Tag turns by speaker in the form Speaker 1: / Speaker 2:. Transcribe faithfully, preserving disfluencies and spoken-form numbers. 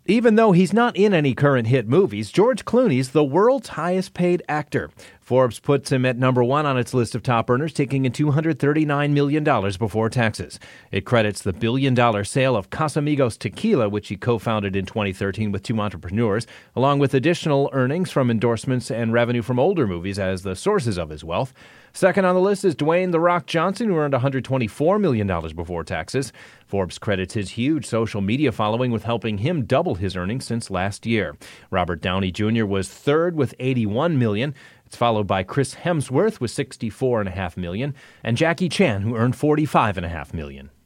Speaker 1: Even though he's not in any current hit movies, George Clooney's the world's highest paid actor. Forbes puts him at number one on its list of top earners, taking in two hundred thirty-nine million dollars before taxes. It credits the billion-dollar sale of Casamigos Tequila, which he co-founded in twenty thirteen with two entrepreneurs, along with additional earnings from endorsements and revenue from older movies as the sources of his wealth. Second on the list is Dwayne "The Rock" Johnson, who earned one hundred twenty-four million dollars before taxes. Forbes credits his huge social media following with helping him double his earnings since last year. Robert Downey Junior was third with eighty-one million dollars. It's followed by Chris Hemsworth with sixty-four point five million dollars and Jackie Chan, who earned forty-five point five million dollars.